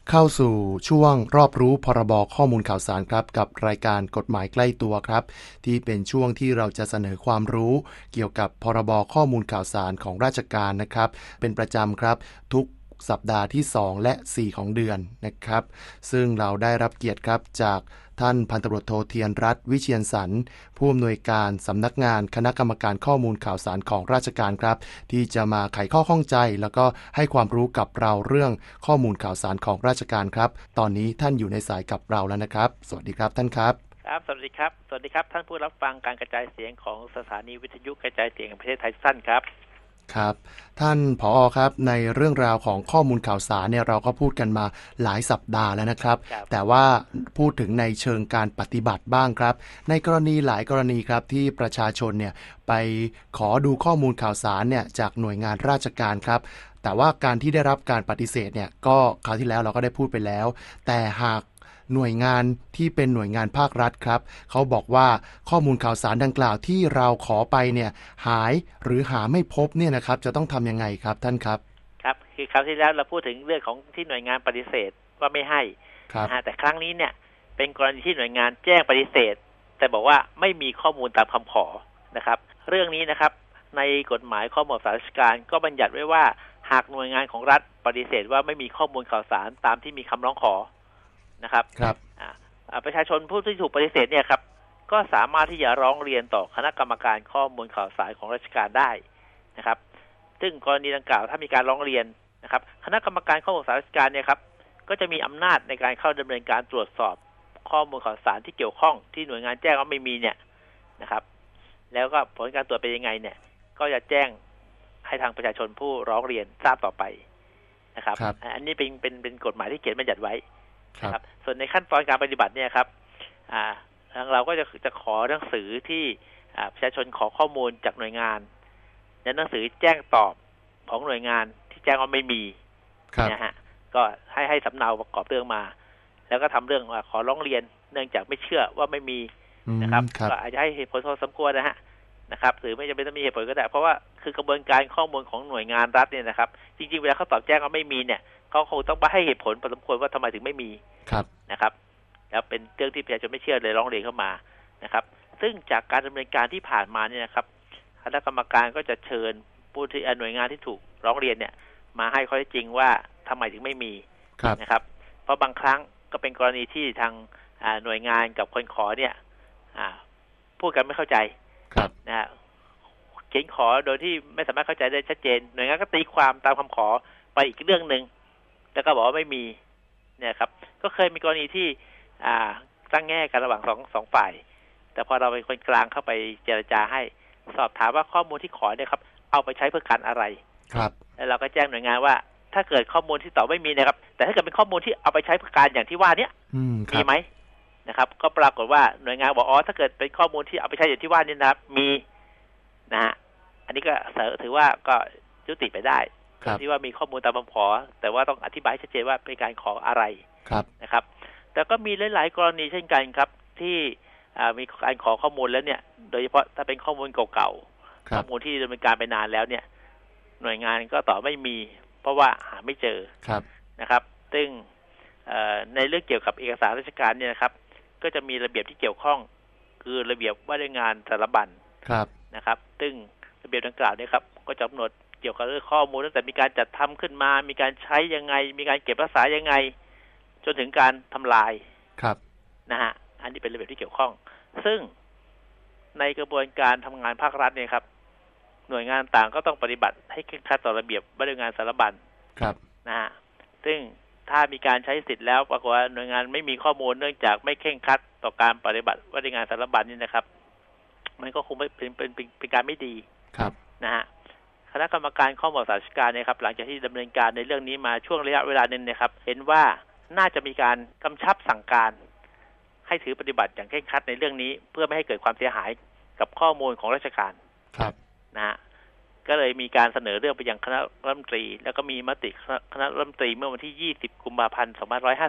เข้าสู่ช่วงรอบรู้พรบข้อมูลข่าวสารครับกับรายการกฎหมายใกล้ตัวครับที่เป็นช่วงที่เราจะเสนอความรู้เกี่ยวกับพรบข้อมูลข่าวสารของราชการนะครับเป็นประจำครับทุกสัปดาห์ที่2และ4ของเดือนนะครับซึ่งเราได้รับเกียรติครับจากท่านพันตำรวจโทเทียนรัตน์วิเชียรสรรค์ผู้อำนวยการสำนักงานคณะกรรมการข้อมูลข่าวสารของราชการครับที่จะมาไขข้อข้องใจแล้วก็ให้ความรู้กับเราเรื่องข้อมูลข่าวสารของราชการครับตอนนี้ท่านอยู่ในสายกับเราแล้วนะครับสวัสดีครับท่านครับครับสวัสดีครับท่านผู้รับฟังการกระจายเสียงของสถานีวิทยุกระจายเสียงแห่งประเทศไทยสั้นครับครับท่านผอ.ครับในเรื่องราวของข้อมูลข่าวสารเนี่ยเราก็พูดกันมาหลายสัปดาห์แล้วนะครับแต่ว่าพูดถึงในเชิงการปฏิบัติบ้างครับในกรณีหลายกรณีครับที่ประชาชนเนี่ยไปขอดูข้อมูลข่าวสารเนี่ยจากหน่วยงานราชการครับแต่ว่าการที่ได้รับการปฏิเสธเนี่ยก็คราวที่แล้วเราก็ได้พูดไปแล้วแต่หากหน่วยงานที่เป็นหน่วยงานภาครัฐครับเขาบอกว่าข้อมูลข่าวสารดังกล่าวที่เราขอไปเนี่ยหายหรือหาไม่พบเนี่ยนะครับจะต้องทำยังไงครับท่านครับครับคือคราวที่แล้วเราพูดถึงเรื่องของที่หน่วยงานปฏิเสธว่าไม่ให้นะฮะแต่ครั้งนี้เนี่ยเป็นกรณีที่หน่วยงานแจ้งปฏิเสธแต่บอกว่าไม่มีข้อมูลตามคำขอนะครับเรื่องนี้นะครับในกฎหมายข้อมูลข่าวสารราชการก็บัญญัติไว้ว่าหากหน่วยงานของรัฐปฏิเสธว่าไม่มีข้อมูลข่าวสารตามที่มีคำร้องขอนะครับประชาชนผู้ที่ถูกปฏิเสธเนี่ยครับก็สามารถที่จะร้องเรียนต่อคณะกรรมการข้อมูลข่าวสารของราชการได้นะครับซึ่งกรณีดังกล่าวถ้ามีการร้องเรียนนะครับคณะกรรมการข้อมูลข่าวสารราชการเนี่ยครับก็จะมีอำนาจในการเข้าดำเนินการตรวจสอบข้อมูลข่าวสารที่เกี่ยวข้องที่หน่วยงานแจ้งว่าไม่มีเนี่ยนะครับแล้วก็ผลการตรวจเป็นยังไงเนี่ยก็จะแจ้งให้ทางประชาชนผู้ร้องเรียนทราบต่อไปนะครับอันนี้เป็นกฎหมายที่เขียนบัญญัติไว้ครับส่วนในขั้นตอนการปฏิบัติเนี่ยครับทางเราก็จะขอหนังสือที่ประชาชนขอข้อมูลจากหน่วยงานและหนังสือแจ้งตอบของหน่วยงานที่แจ้งว่าไม่มีนะฮะก็ให้สำเนาประกอบเรื่องมาแล้วก็ทำเรื่องขอร้องเรียนเนื่องจากไม่เชื่อว่าไม่มีนะครับก็อาจจะให้เหตุผลพอสมควรนะครับหรือไม่จำเป็นต้องมีเหตุผลก็ได้เพราะว่าคือกระบวนการข้อมูลของหน่วยงานรัฐเนี่ยนะครับจริงๆเวลาเขาตอบแจ้งว่าไม่มีเนี่ยเขาคงต้องให้เหตุผลพอสมควรว่าทำไมถึงไม่มีนะครับแล้วเป็นเรื่องที่ประชาชนไม่เชื่อเลยร้องเรียนเข้ามานะครับซึ่งจากการดำเนินการที่ผ่านมาเนี่ยนะครับคณะกรรมการก็จะเชิญผู้ที่หน่วยงานที่ถูกร้องเรียนเนี่ยมาให้ข้อเท็จจริงว่าทำไมถึงไม่มีนะครับเพราะบางครั้งก็เป็นกรณีที่ทางหน่วยงานกับคนขอเนี่ยพูดกันไม่เข้าใจนะฮะเขียนขอโดยที่ไม่สามารถเข้าใจได้ชัดเจนหน่วยงานก็ตีความตามคำขอไปอีกเรื่องนึงแล้วก็บอกว่าไม่มีเนี่ยครับก็เคยมีกรณีที่ตั้งแง่กันระหว่างสองฝ่ายแต่พอเราเป็นคนกลางเข้าไปเจรจาให้สอบถามว่าข้อมูลที่ขอเนี่ยครับเอาไปใช้เพื่อการอะไรแล้วเราก็แจ้งหน่วยงานว่าถ้าเกิดข้อมูลที่ตอบไม่มีนะครับแต่ถ้าเกิดเป็นข้อมูลที่เอาไปใช้เพื่อการอย่างที่ว่านี้มีไหมนะครับก็ปรากฏว่าหน่วยงานบอกถ้าเกิดเป็นข้อมูลที่เอาไปใช้อย่างที่ว่านี่นะครับมีนะฮะอันนี้ก็ถือว่าก็ยุติไปได้ที่ว่ามีข้อมูลตามคำขอแต่ว่าต้องอธิบายชัดเจนว่าเป็นการขออะไรนะครับแต่ก็มีหลายๆกรณีเช่นกันครับที่มีการขอข้อมูลแล้วเนี่ยโดยเฉพาะถ้าเป็นข้อมูลเก่าๆข้อมูลที่ดำเนินการไปนานแล้วเนี่ยหน่วยงานก็ตอบไม่มีเพราะว่าหาไม่เจอนะครับซึ่งในเรื่องเกี่ยวกับเอกสารราชการเนี่ยนะครับก็จะมีระเบียบที่เกี่ยวข้องคือระเบียบว่าด้วยงานสารบัญนะครับซึ่งระเบียบดังกล่าวเนี่ยครับก็จะกำหนดเกี่ยวกับเรื่องข้อมูลตั้งแต่มีการจัดทำขึ้นมามีการใช้ยังไงมีการเก็บรักษายังไงจนถึงการทำลายนะฮะอันนี้เป็นระเบียบที่เกี่ยวข้องซึ่งในกระบวนการทำงานภาครัฐเนี่ยครับหน่วยงานต่างก็ต้องปฏิบัติให้เคร่งครัดต่อระเบียบว่าด้วยงานสารบัญนะฮะซึ่งถ้ามีการใช้สิทธิ์แล้วปรากฏว่าหน่วยงานไม่มีข้อมูลเนื่องจากไม่เคร่งครัดต่อการปฏิบัติว่าด้วยงานสารบัญนี่นะครับมันก็คงไม่เป็นการไม่ดีนะฮะคณะกรรมการข้อมูลข่าวสารราชการเนี่ยครับหลังจากที่ดำเนินการในเรื่องนี้มาช่วงระยะเวลานึงเนี่ยครับเห็นว่าน่าจะมีการกำชับสั่งการให้ถือปฏิบัติอย่างเคร่งครัดในเรื่องนี้เพื่อไม่ให้เกิดความเสียหายกับข้อมูลของราชการนะฮะก็เลยมีการเสนอเรื่องไปยังคณะรัฐมนตรีแล้วก็มีมติคณะรัฐมนตรีเมื่อวันที่20กุมภาพันธ์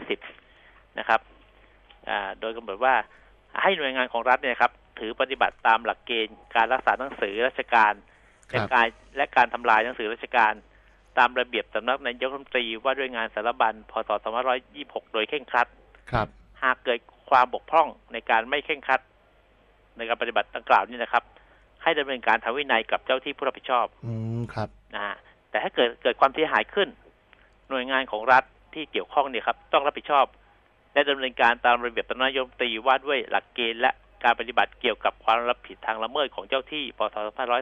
2550นะครับโดยกำหนดว่าให้หน่วยงานของรัฐเนี่ยครับถือปฏิบัติตามหลักเกณฑ์การรักษาหนังสือราชการและการทำลายหนังสือราชการตามระเบียบสำนักนายกรัฐมนตรีว่าด้วยงานสารบัญพ.ศ. 2526โดยเคร่งครัดครับหากเกิดความบกพร่องในการไม่เคร่งครัดในการปฏิบัติดังกล่าวนี้นะครับให้ดำเนินการทางวินัยกับเจ้าที่ผู้รับผิดชอบครับนะฮะแต่ถ้าเกิดความเสียหายขึ้นหน่วยงานของรัฐที่เกี่ยวข้องเนี่ยครับต้องรับผิดชอบและดำเนินการตามระเบียบสำนักนายกรัฐมนตรีว่าด้วยหลักเกณฑ์และการปฏิบัติเกี่ยวกับความรับผิดทางละเมิดของเจ้าที่พ.ศ.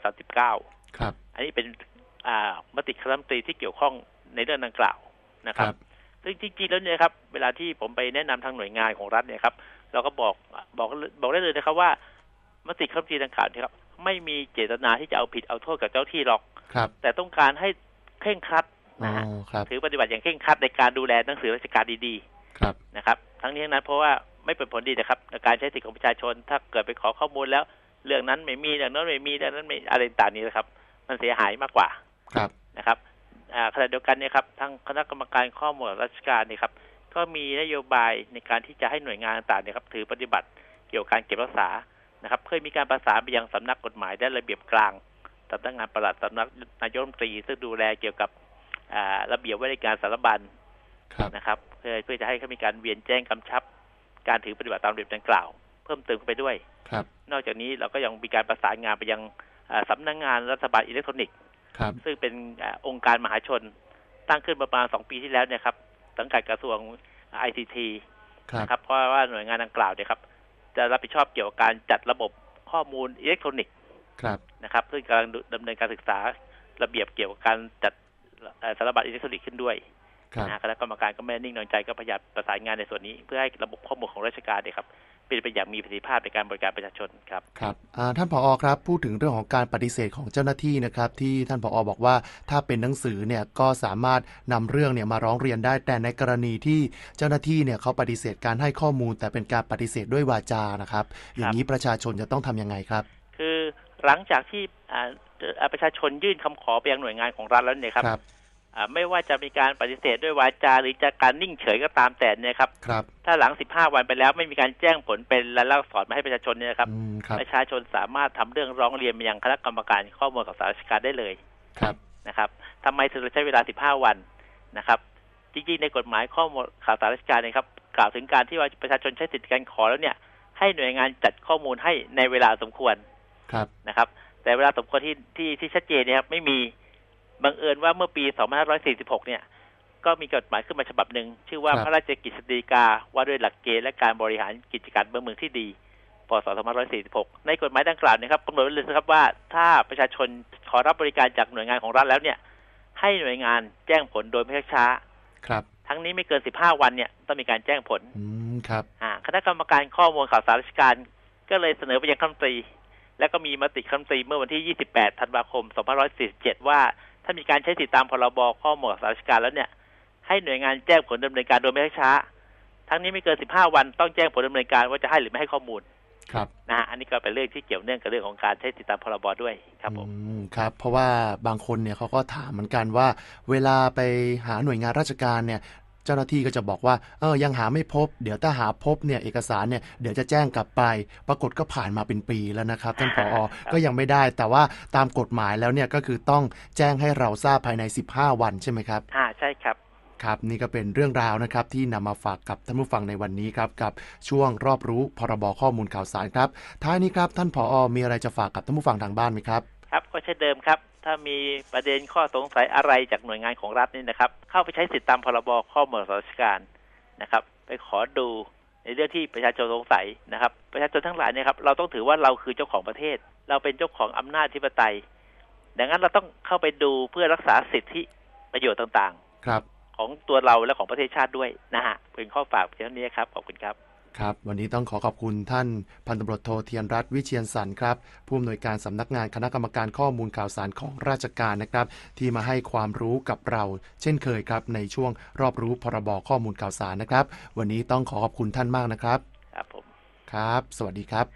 2539 ครับอันนี้เป็นมติคณะรัฐมนตรีที่เกี่ยวข้องในเรื่องดังกล่าวนะครับซึ่งจริงๆแล้วเนี่ยครับเวลาที่ผมไปแนะนำทางหน่วยงานของรัฐเนี่ยครับเราก็บอกได้เลยนะครับว่ามติคณะรัฐมนตรีดังกล่าวเนี่ยครับไม่มีเจตนาที่จะเอาผิดเอาโทษกับเจ้าที่หรอกแต่ต้องการให้เคร่งครัดนะฮะถือปฏิบัติอย่างเคร่งครัดในการดูแลหนังสือราชการดีๆนะครับทั้งนี้ทั้งนั้นเพราะว่าไม่เป็นผลดีนะครับในการใช้สิทธิของประชาชนถ้าเกิดไปขอข้อมูลแล้วเรื่องนั้นไม่มีเรื่องนั้นไม่มีเรื่องนั้นไม่อะไรต่างๆนี้นะครับมันเสียหายมากกว่านะครับขณะเดียวกันเนี่ยครับทางคณะกรรมการข้อมูลราชการนี่ครับก็มีนโยบายในการที่จะให้หน่วยงานต่างๆเนี่ยครับถือปฏิบัติเกี่ยวกับการเก็บรักษานะครับเคยมีการประสานไปยังสำนักกฎหมายและระเบียบกลางสำนักงานปลัดสำนักนายกรัฐมนตรีซึ่งดูแลเกี่ยวกับระเบียบว่าด้วยการสารบัญนะครับเพื่อจะให้เขามีการเวียนแจ้งกำชับการถือปฏิบัติตามระเบียบดังกล่าวเพิ่มเติมไปด้วยนอกจากนี้เราก็ยังมีการประสานงานไปยังสำนักงานรัฐบาลอิเล็กทรอนิกส์ซึ่งเป็นองค์การมหาชนตั้งขึ้นประมาณ2 ปีที่แล้วเนี่ยครับสังกัดกระทรวง ICT นะครับเพราะว่าหน่วยงานดังกล่าวเนี่ยครับจะรับผิดชอบเกี่ยวกับการจัดระบบข้อมูลอิเล็กทรอนิกส์นะครับซึ่งกำลังดำเนินการศึกษาระเบียบเกี่ยวกับการจัดสารบัญอิเล็กทรอนิกส์ขึ้นด้วยคณะกรรมการก็ไม่นิ่งนอนใจก็พยายามประสานงานในส่วนนี้เพื่อให้ระบบข้อมูลของราชการเนี่ยครับเป็นไปอย่างมีประสิทธิภาพในการบริการประชาชนครับท่านผอ.ครับพูดถึงเรื่องของการปฏิเสธของเจ้าหน้าที่นะครับที่ท่านผอ.บอกว่าถ้าเป็นหนังสือเนี่ยก็สามารถนำเรื่องเนี่ยมาร้องเรียนได้แต่ในกรณีที่เจ้าหน้าที่เนี่ยเขาปฏิเสธการให้ข้อมูลแต่เป็นการปฏิเสธด้วยวาจานะครับอย่างนี้ประชาชนจะต้องทำยังไงครับคือหลังจากที่ประชาชนยื่นคำขอไปยังหน่วยงานของรัฐแล้วเนี่ยครับไม่ว่าจะมีการปฏิเสธด้วยวาจาหรือจะการนิ่งเฉยก็ตามแต่เนี่ยครับถ้าหลัง15 วันไปแล้วไม่มีการแจ้งผลเป็นลายลักษณ์อักษรมาให้ประชาชนเนี่ยครับประชาชนสามารถทำเรื่องร้องเรียนไปยังคณะกรรมการข้อมูลข่าวสารราชการได้เลยนะครับทำไมถึงใช้เวลา15 วันนะครับจริงๆในกฎหมายข้อมูลข่าวสารราชการนะครับกล่าวถึงการที่ว่าประชาชนใช้สิทธิการขอแล้วเนี่ยให้หน่วยงานจัดข้อมูลให้ในเวลาสมควรนะครับแต่เวลาสมควรที่ชัดเจนเนี่ยครับไม่มีบังเอิญว่าเมื่อปี 2546 เนี่ยก็มีกฎหมายขึ้นมาฉบับหนึ่งชื่อว่าพระราชกฤษฎีกาว่าด้วยหลักเกณฑ์และการบริหารกิจการเมืองที่ดีพ.ศ. 2546ในกฎหมายดังกล่าวนะครับกำหนดไว้เลยครับว่าถ้าประชาชนขอรับบริการจากหน่วยงานของรัฐแล้วเนี่ยให้หน่วยงานแจ้งผลโดยไม่ช้าทั้งนี้ไม่เกิน15 วันเนี่ยต้องมีการแจ้งผลคณะกรรมการข้อมูลข่าวสารราชการก็เลยเสนอไปยังคณะรัฐมนตรีและก็มีมติคณะรัฐมนตรีเมื่อวันที่ 28 ธันวาคม 2547 ว่าถ้ามีการใช้สิทธิตามพรบข้อมูลข่าวสารราชการแล้วเนี่ยให้หน่วยงานแจ้งผลดำเนินการโดยไม่ช้าทั้งนี้ไม่เกิน15 วันต้องแจ้งผลดำเนินการว่าจะให้หรือไม่ให้ข้อมูลนะฮะอันนี้ก็เป็นเรื่องที่เกี่ยวเนื่องกับเรื่องของการใช้สิทธิตามพรบด้วยครับผมครับเพราะว่าบางคนเนี่ยเขาก็ถามเหมือนกันว่าเวลาไปหาหน่วยงานราชการเนี่ยเจ้าหน้าที่ก็จะบอกว่ายังหาไม่พบเดี๋ยวถ้าหาพบเนี่ยเอกสารเนี่ยเดี๋ยวจะแจ้งกลับไปปรากฏก็ผ่านมาเป็นปีแล้วนะครับท่านผอ.ก็ยังไม่ได้แต่ว่าตามกฎหมายแล้วเนี่ยก็คือต้องแจ้งให้เราทราบภายใน15 วันใช่ไหมครับใช่ครับครับนี่ก็เป็นเรื่องราวนะครับที่นำมาฝากกับท่านผู้ฟังในวันนี้ครับกับช่วงรอบรู้พรบข้อมูลข่าวสารครับท้ายนี้ครับท่านผอ.มีอะไรจะฝากกับท่านผู้ฟังทางบ้านไหมครับครับก็เช่นเดิมครับถ้ามีประเด็นข้อสงสัยอะไรจากหน่วยงานของรัฐนี่นะครับเข้าไปใช้สิทธิตามพรบข้อมูลข่าวสารราชการนะครับไปขอดูในเรื่องที่ประชาชนสงสัยนะครับประชาชนทั้งหลายเนี่ยครับเราต้องถือว่าเราคือเจ้าของประเทศเราเป็นเจ้าของอำนาจอธิปไตยดังนั้นเราต้องเข้าไปดูเพื่อรักษาสิทธิประโยชน์ต่างๆของตัวเราและของประเทศชาติด้วยนะฮะเป็นข้อฝากเช่นนี้ครับขอบคุณครับครับวันนี้ต้องขอบคุณท่านพันตำรวจโทเทียนรัตน์วิเชียรสรรครับผู้อำนวยการสำนักงานคณะกรรมการข้อมูลข่าวสารของราชการนะครับที่มาให้ความรู้กับเราเช่นเคยครับในช่วงรอบรู้พรบข้อมูลข่าวสารนะครับวันนี้ต้องขอบคุณท่านมากนะครับครับผมครับสวัสดีครับ